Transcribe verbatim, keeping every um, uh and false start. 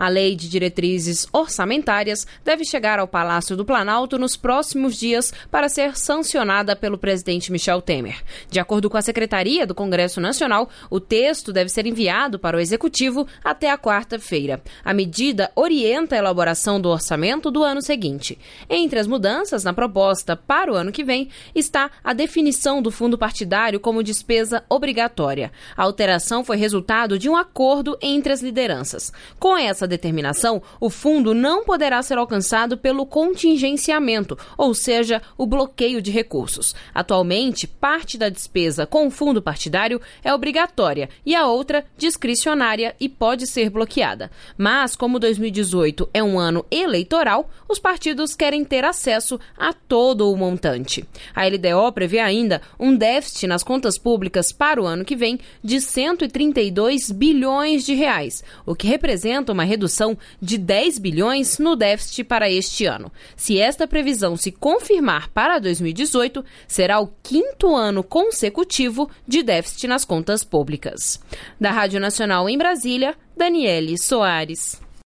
A Lei de Diretrizes Orçamentárias deve chegar ao Palácio do Planalto nos próximos dias para ser sancionada pelo presidente Michel Temer. De acordo com a Secretaria do Congresso Nacional, o texto deve ser enviado para o Executivo até a quarta-feira. A medida orienta a elaboração do orçamento do ano seguinte. Entre as mudanças na proposta para o ano que vem está a definição do fundo partidário como despesa obrigatória. A alteração foi resultado de um acordo entre as lideranças. Com essa determinação, o fundo não poderá ser alcançado pelo contingenciamento, ou seja, o bloqueio de recursos. Atualmente, parte da despesa com o fundo partidário é obrigatória e a outra discricionária e pode ser bloqueada. Mas, como dois mil e dezoito é um ano eleitoral, os partidos querem ter acesso a todo o montante. A L D O prevê ainda um déficit nas contas públicas para o ano que vem de cento e trinta e dois bilhões de reais, o que representa uma redução de dez bilhões no déficit para este ano. Se esta previsão se confirmar para dois mil e dezoito, será o quinto ano consecutivo de déficit nas contas públicas. Da Rádio Nacional em Brasília, Daniele Soares.